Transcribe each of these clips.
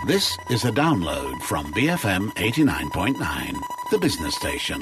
This is a download from BFM 89.9, the business station.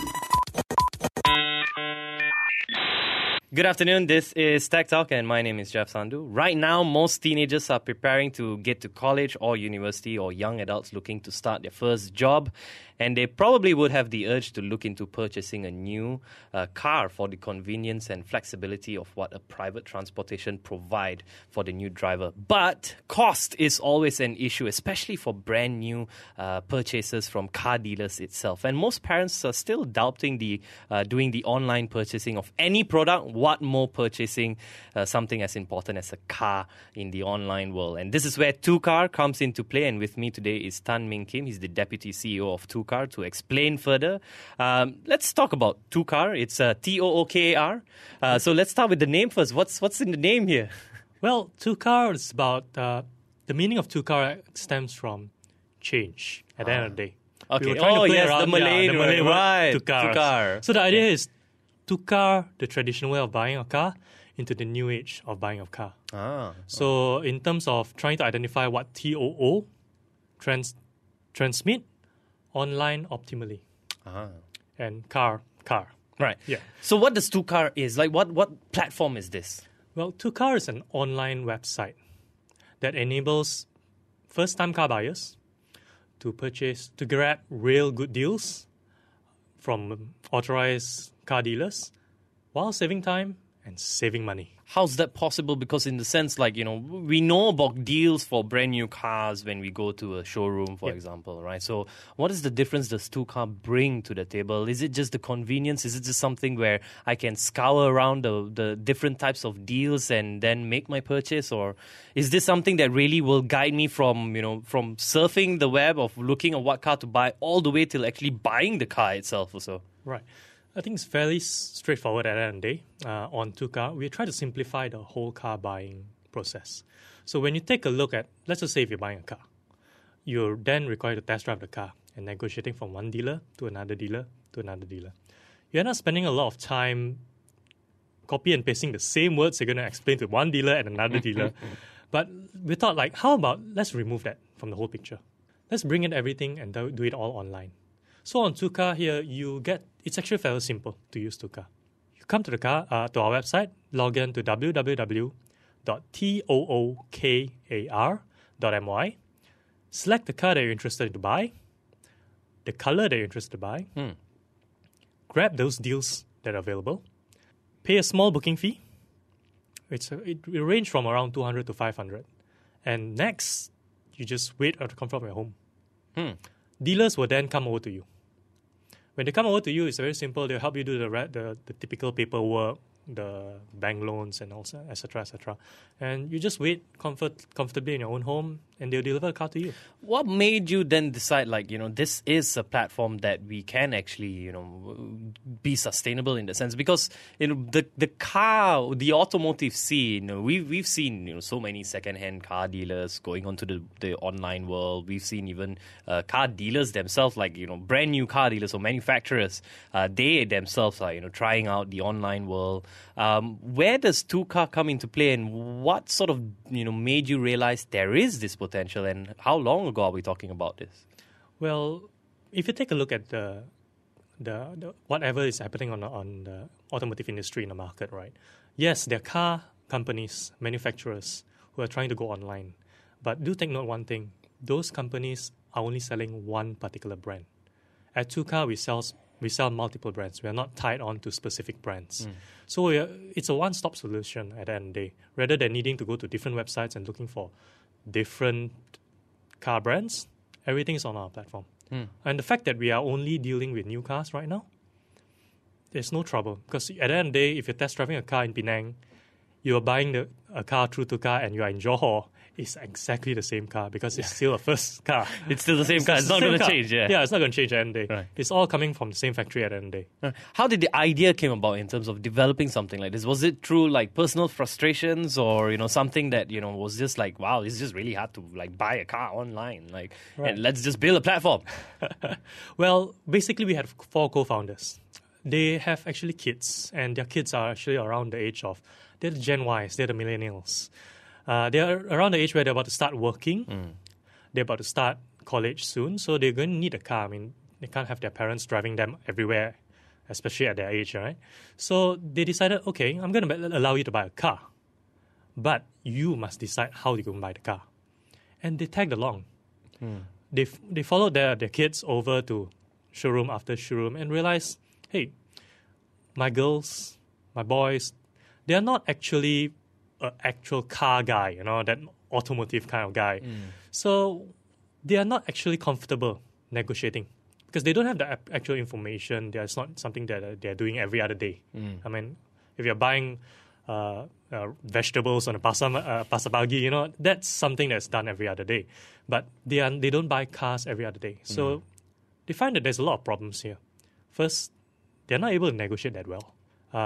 Good afternoon, this is Tech Talk and my name is Jeff Sandhu. Right now, most teenagers are preparing to get to college or university, or young adults looking to start their first job, and they probably would have the urge to look into purchasing a new car for the convenience and flexibility of what a private transportation provide for the new driver. But cost is always an issue, especially for brand new purchases from car dealers itself. And most parents are still doubting doing the online purchasing of any product. What more purchasing something as important as a car in the online world? And this is where TwoCar comes into play. And with me today is Tan Ming Kim. He's the Deputy CEO of TwoCar. To explain further, let's talk about TwoCar. It's TOOKAR. So let's start with the name first. What's in the name here? Well, TwoCar is about the meaning of TwoCar stems from change at the end of the day. Okay. We were trying to play around, the Malay word, right? TwoCar. So the idea is TwoCar, the traditional way of buying a car, into the new age of buying a car. So in terms of trying to identify what TOO transmit, online optimally, and car. Right. Yeah. So what does TwoCar is? Like what platform is this? Well, TwoCar is an online website that enables first-time car buyers to grab real good deals from authorized car dealers while saving time and saving money. How's that possible? Because in the sense, we know about deals for brand new cars when we go to a showroom, for example, right? So what is the difference does TwoCar bring to the table? Is it just the convenience? Is it just something where I can scour around the different types of deals and then make my purchase? Or is this something that really will guide me from surfing the web of looking at what car to buy all the way till actually buying the car itself also? Right. I think it's fairly straightforward at the end of the day. On TwoCar, we try to simplify the whole car buying process. So when you take a look at, let's just say if you're buying a car, you're then required to test drive the car and negotiating from one dealer to another dealer to another dealer. You end up spending a lot of time copy and pasting the same words you're going to explain to one dealer and another dealer. But we thought, how about let's remove that from the whole picture. Let's bring in everything and do it all online. So on TwoCar here, it's actually fairly simple to use TwoCar. You come to to our website, log in to www.tookar.my, select the car that you're interested to buy, the color that you're interested to buy, grab those deals that are available, pay a small booking fee. It will range from around 200 to 500. And next, you just wait at the comfort of your home. Dealers will then come over to you. When they come over to you, it's very simple. They'll help you do the typical paperwork, the bank loans, and also, et cetera, and you just wait comfortably in your own home, and they'll deliver a car to you. What made you then decide, this is a platform that we can actually, be sustainable in the sense? Because, the automotive scene, we've seen, so many second-hand car dealers going onto the online world. We've seen even car dealers themselves, brand new car dealers or manufacturers, they themselves are, trying out the online world. Where does TwoCar come into play, and what sort of made you realize there is this potential, and how long ago are we talking about this? Well, if you take a look at the whatever is happening on the automotive industry in the market, right? Yes, there are car companies, manufacturers who are trying to go online, but do take note one thing: those companies are only selling one particular brand. At TwoCar, we sell multiple brands. We are not tied on to specific brands. So it's a one-stop solution at the end of the day. Rather than needing to go to different websites and looking for different car brands, everything is on our platform. And the fact that we are only dealing with new cars right now, there's no trouble. Because at the end of the day, if you're test driving a car in Penang, you're buying a car through TwoCar and you are in Johor, it's exactly the same car because it's still a first car. It's still the same car. It's not going to change. Yeah, it's not going to change at the end of the day. Right. It's all coming from the same factory at the end of the day. How did the idea came about in terms of developing something like this? Was it through personal frustrations or something that was just wow, it's just really hard to buy a car online, and let's just build a platform? Well, basically we had 4 co-founders. They have actually kids, and their kids are actually around the age of, they're the Gen Ys, they're the millennials. They're around the age where they're about to start working. they're about to start college soon, so they're going to need a car. I mean, they can't have their parents driving them everywhere, especially at their age, right? So they decided, okay, I'm going to allow you to buy a car, but you must decide how you're going to buy the car. And they tagged along. They followed their kids over to showroom after showroom and realized, hey, my girls, my boys, they are not actually an actual car guy, that automotive kind of guy. So they are not actually comfortable negotiating because they don't have the actual information. It's not something that they're doing every other day. I mean, if you're buying vegetables on a pasar pagi, that's something that's done every other day. But they don't buy cars every other day. So they find that there's a lot of problems here. First, they're not able to negotiate that well.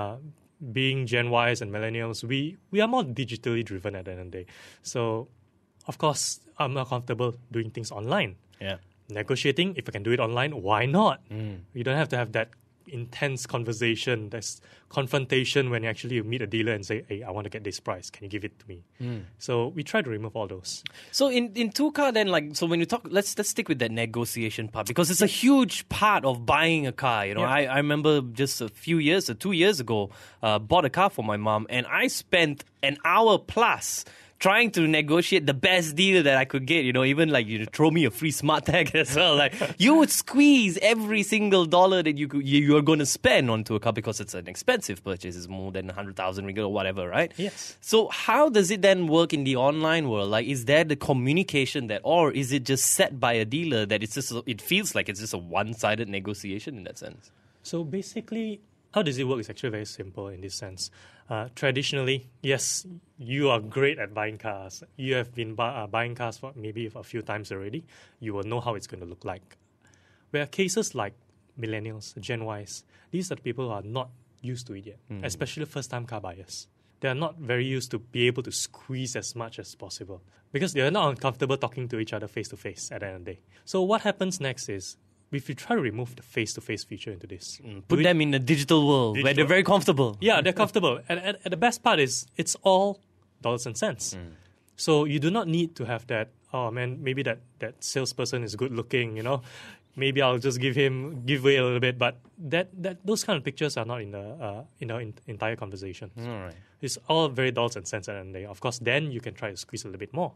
Being Gen Ys and millennials, we are more digitally driven at the end of the day. So, of course, I'm not comfortable doing things online. Yeah. Negotiating, if I can do it online, why not? You don't have to have that intense conversation, that's confrontation when you meet a dealer and say, hey, I want to get this price. Can you give it to me? So we try to remove all those. So in TwoCar then, so when you talk, let's stick with that negotiation part because it's a huge part of buying a car. I remember just a few years or 2 years ago, bought a car for my mom and I spent an hour plus trying to negotiate the best deal that I could get, even throw me a free smart tag as well. You would squeeze every single dollar that you are going to spend onto a car because it's an expensive purchase. It's more than 100,000 ringgit or whatever, right? Yes. So how does it then work in the online world? Is there the communication or is it just set by a dealer that it feels like it's just a one-sided negotiation in that sense? So basically, how does it work is actually very simple in this sense. Traditionally, yes, you are great at buying cars. You have been buying cars for maybe a few times already. You will know how it's going to look like. Where cases like millennials, Gen Ys, these are the people who are not used to it yet, especially first-time car buyers. They are not very used to be able to squeeze as much as possible because they are not uncomfortable talking to each other face-to-face at the end of the day. So what happens next is, if you try to remove the face-to-face feature into this. Put them in the digital world where they're very comfortable. Yeah, they're comfortable. And the best part is it's all dollars and cents. So you do not need to have that, oh man, maybe that salesperson is good looking, Maybe I'll just give way a little bit. But those kind of pictures are not in the entire conversation. All right. It's all very dollars and cents at the end of the day. Of course, then you can try to squeeze a little bit more.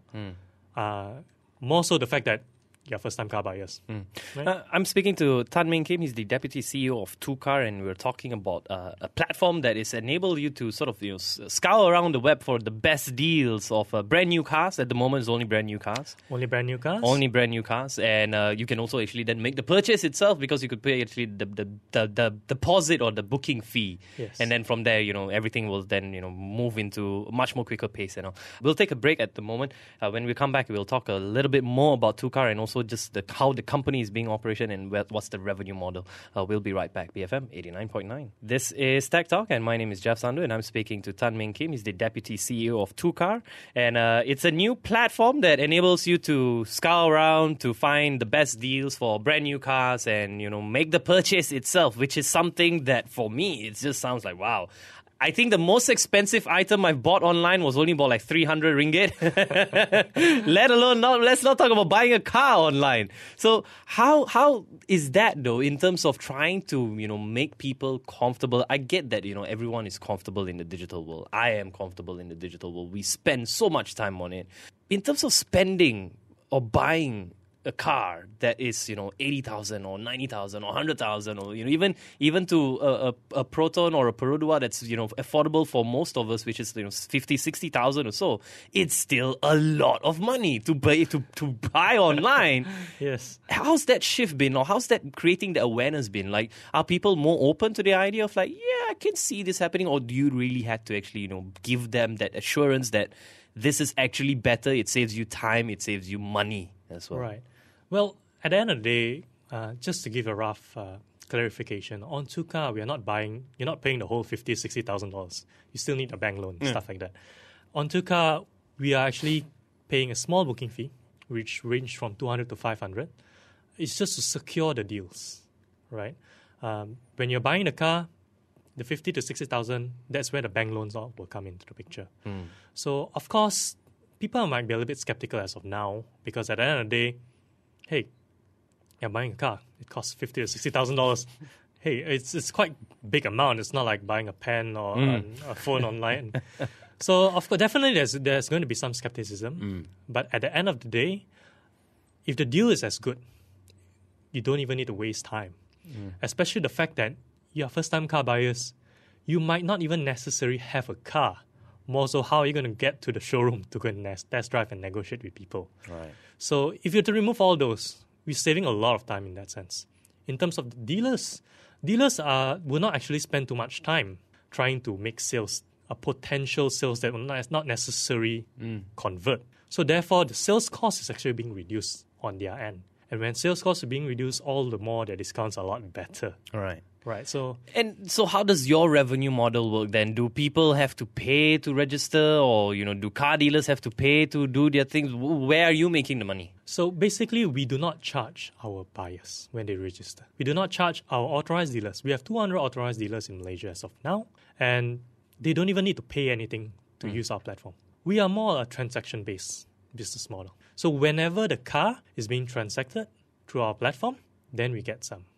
More so the fact that first-time car buyers. Right? I'm speaking to Tan Meng Kim. He's the Deputy CEO of TwoCar, and we're talking about a platform that is enable you to sort of scour around the web for the best deals of brand new cars. At the moment, it's only brand new cars. Only brand new cars? Only brand new cars. And you can also actually then make the purchase itself because you could pay actually the deposit or the booking fee. Yes. And then from there, everything will then, move into a much more quicker pace. We'll take a break at the moment. When we come back, we'll talk a little bit more about TwoCar and also just how the company is being operated and what's the revenue model. We'll be right back. BFM 89.9. This is Tech Talk, and my name is Jeff Sandu, and I'm speaking to Tan Meng Kim. He's the Deputy CEO of TwoCar, and it's a new platform that enables you to scour around to find the best deals for brand new cars and make the purchase itself, which is something that for me it just sounds like wow. I think the most expensive item I've bought online was only about like 300 ringgit. Let alone, let's not talk about buying a car online. So how is that though in terms of trying to, make people comfortable? I get that, everyone is comfortable in the digital world. I am comfortable in the digital world. We spend so much time on it. In terms of spending or buying a car that is 80,000 or 90,000 or 100,000 or even to a Proton or a Perodua that's affordable for most of us, which is 50,000, 60,000 or so, it's still a lot of money to buy online. Yes. How's that shift been, or how's that creating the awareness been? Like, are people more open to the idea of I can see this happening, or do you really have to actually give them that assurance that this is actually better? It saves you time, it saves you money as well. Right. Well, at the end of the day, just to give a rough clarification, on TwoCar, you're not paying the whole $50,000, $60,000. You still need a bank loan, stuff like that. On TwoCar, we are actually paying a small booking fee, which range from 200 to 500. It's just to secure the deals, right? When you're buying the car, the 50 to 60,000, that's where the bank loans will come into the picture. So, of course, people might be a little bit skeptical as of now, because at the end of the day, hey, you're buying a car. It costs $50,000 to $60,000. Hey, it's quite big amount. It's not like buying a pen or a phone online. So, of course, definitely there's going to be some skepticism. But at the end of the day, if the deal is as good, you don't even need to waste time. Especially the fact that you're first-time car buyers, you might not even necessarily have a car. More so, how are you going to get to the showroom to go and test drive and negotiate with people? Right. So if you were to remove all those, we're saving a lot of time in that sense. In terms of the dealers will not actually spend too much time trying to make sales, potential sales that will not necessarily convert. So therefore, the sales cost is actually being reduced on their end. And when sales costs are being reduced, all the more their discounts are a lot better. All right. Right. So how does your revenue model work then? Do people have to pay to register, or do car dealers have to pay to do their things? Where are you making the money? So basically, we do not charge our buyers when they register. We do not charge our authorized dealers. We have 200 authorized dealers in Malaysia as of now, and they don't even need to pay anything to use our platform. We are more a transaction-based business model. So whenever the car is being transacted through our platform, then we get some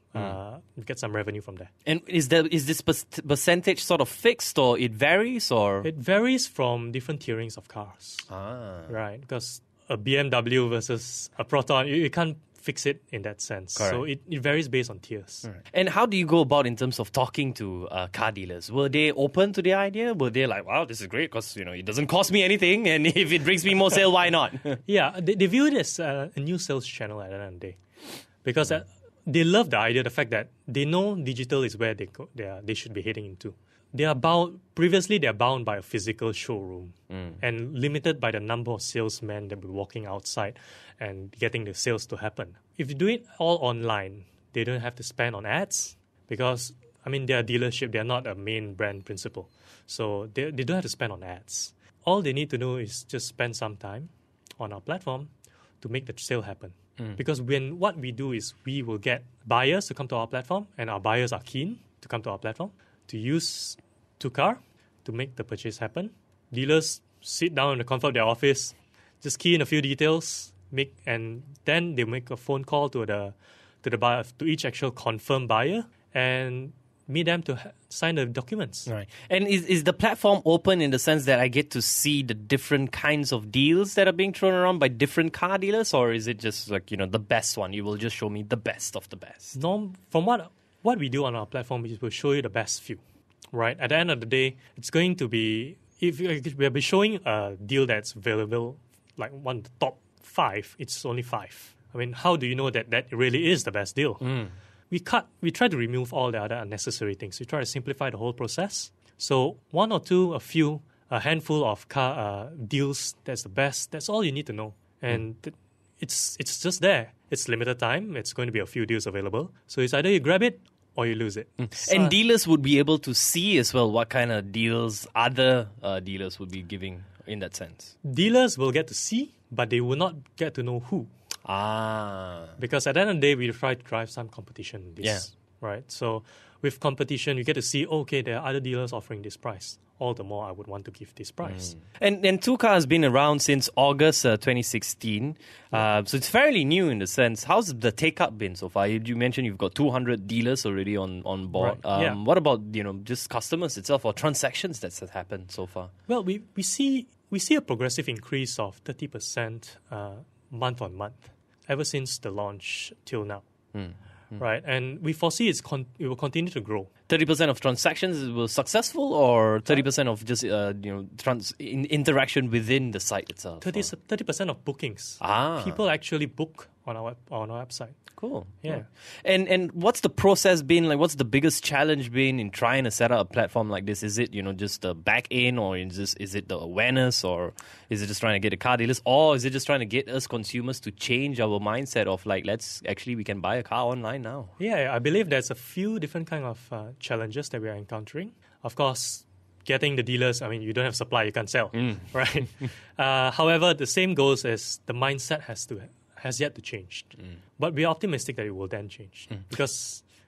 revenue from there. And is this percentage sort of fixed, or it varies, or? It varies from different tierings of cars. Right, because a BMW versus a Proton, you can't fix it in that sense. Correct. So it varies based on tiers. Right. And how do you go about in terms of talking to car dealers? Were they open to the idea? Were they like, wow, this is great because it doesn't cost me anything, and if it brings me more sale, why not? Yeah, they view it as a new sales channel at the end of the day, because they love the idea, the fact that they know digital is where they should be heading into. Previously they're bound by a physical showroom and limited by the number of salesmen that will be walking outside and getting the sales to happen. If you do it all online, they don't have to spend on ads, because they're a dealership, they're not a main brand principal. So they don't have to spend on ads. All they need to do is just spend some time on our platform to make the sale happen. Because what we do is we will get buyers to come to our platform, and our buyers are keen to come to our platform to use TuCar to make the purchase happen. Dealers sit down in the comfort of their office, just key in a few details, and then they make a phone call to the buyer, to each actual confirmed buyer, and meet them to sign the documents. Right. And is the platform open in the sense that I get to see the different kinds of deals that are being thrown around by different car dealers, or is it just like, the best one? You will just show me the best of the best? No, from what we do on our platform is we'll show you the best few, right? At the end of the day, it's going to be, if we'll be showing a deal that's available, like one of the top 5, it's only 5. How do you know that really is the best deal? We try to remove all the other unnecessary things. We try to simplify the whole process. So a handful of car deals, that's the best. That's all you need to know. And it's just there. It's limited time. It's going to be a few deals available. So it's either you grab it or you lose it. And dealers would be able to see as well what kind of deals other dealers would be giving in that sense. Dealers will get to see, but they will not get to know who. Because at the end of the day, we try to drive some competition in this, right? So with competition, you get to see, okay, there are other dealers offering this price. All the more I would want to give this price. And TuCar has been around since August 2016. So it's fairly new in the sense. How's the take-up been so far? You mentioned you've got 200 dealers already on board. Right. What about just customers itself or transactions that has happened so far? Well, we see a progressive increase of 30% month on month ever since the launch till now. Right, and we foresee it will continue to grow. 30% of transactions were successful, or 30% of just interaction within the site itself? 30% of bookings. People actually book on our website. Cool. Yeah. And what's the process been like? What's the biggest challenge been in trying to set up a platform like this? Is it just the back end, or is it the awareness, or is it just trying to get the car dealers, or is it just trying to get us consumers to change our mindset of like, we can buy a car online now? Yeah, I believe there's a few different kind of challenges that we are encountering. Of course, getting the dealers, you don't have supply, you can't sell, right? However, the same goes as the mindset has yet to change. But we're optimistic that it will then change. Because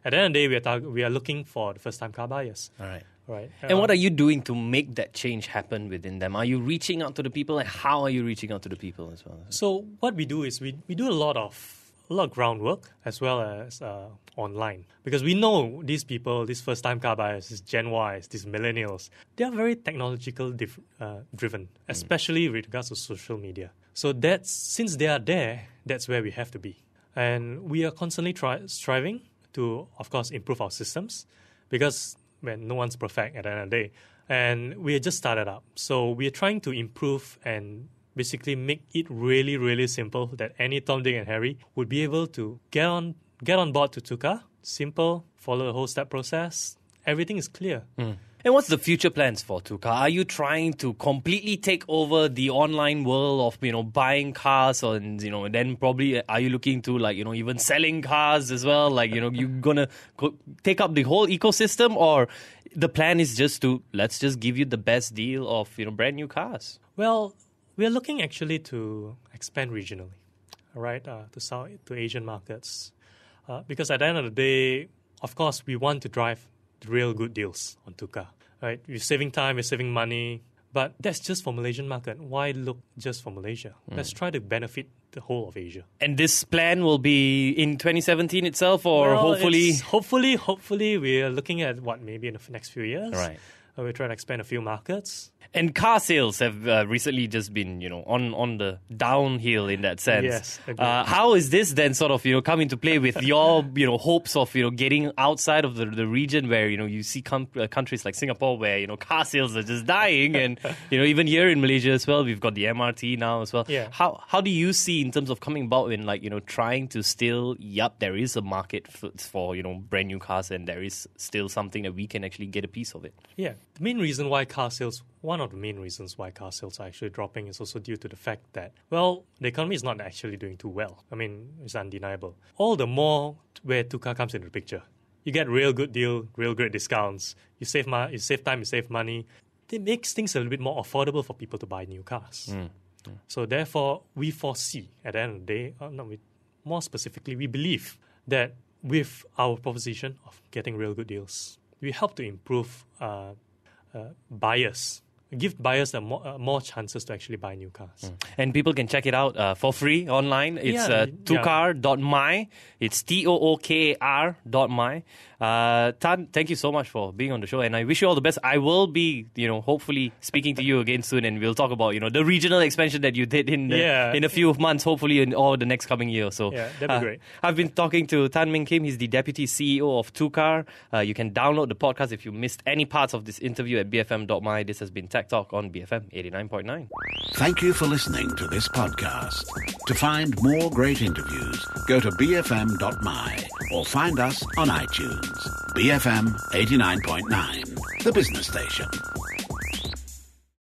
at the end of the day, we are looking for the first-time car buyers. All right. Right. And what are you doing to make that change happen within them? Are you reaching out to the people, and how are you reaching out to the people as well? So what we do is we do a lot of groundwork as well as online, because we know these people, these first-time car buyers, these Gen Ys, these millennials, they are very technological driven, especially with regards to social media. So since they are there, that's where we have to be, and we are constantly striving to, of course, improve our systems, because no one's perfect at the end of the day, and we just started up. So we are trying to improve and basically make it really, really simple that any Tom, Dick, and Harry would be able to get on board to TUCAR. Simple, follow the whole step process. Everything is clear. And what's the future plans for TUCAR? Are you trying to completely take over the online world of, buying cars, or, then probably are you looking to even selling cars as well? You're going to take up the whole ecosystem, or the plan is let's just give you the best deal of, brand new cars? Well, we are looking actually to expand regionally, right, to Asian markets. Because at the end of the day, of course, we want to drive real good deals on TUCAR. Right? We're saving time, we're saving money, but that's just for Malaysian market. Why look just for Malaysia? Let's try to benefit the whole of Asia. And this plan will be in 2017 itself, or hopefully? Hopefully, we're looking at maybe in the next few years. Right. We're trying to expand a few markets. And car sales have recently just been, on the downhill in that sense. Yes. How is this then sort of, come into play with your, hopes of, getting outside of the region where, you see countries like Singapore where, car sales are just dying. And, even here in Malaysia as well, we've got the MRT now as well. Yeah. How do you see in terms of coming about in trying to still, there is a market for, brand new cars, and there is still something that we can actually get a piece of it? Yeah. The main reason why one of the main reasons why car sales are actually dropping is also due to the fact that, the economy is not actually doing too well. I mean, it's undeniable. All the more where TUCAR comes into the picture. You get real good deal, real great discounts. You save time, you save money. It makes things a little bit more affordable for people to buy new cars. So therefore, we foresee, at the end of the day, more specifically, we believe that with our proposition of getting real good deals, we help to improve buyers, give buyers more chances to actually buy new cars. And people can check it out for free online. It's tucar.my. It's TOOKAR.my. Tan, thank you so much for being on the show, and I wish you all the best. I will be, hopefully speaking to you again soon, and we'll talk about, the regional expansion that you did in a few months, hopefully in the next coming year or so. Yeah, that'd be great. I've been talking to Tan Ming Kim. He's the Deputy CEO of TUCAR. You can download the podcast if you missed any parts of this interview at bfm.my. This has been Tech Talk on BFM 89.9. Thank you for listening to this podcast. To find more great interviews, go to bfm.my or find us on iTunes. BFM 89.9, the business station.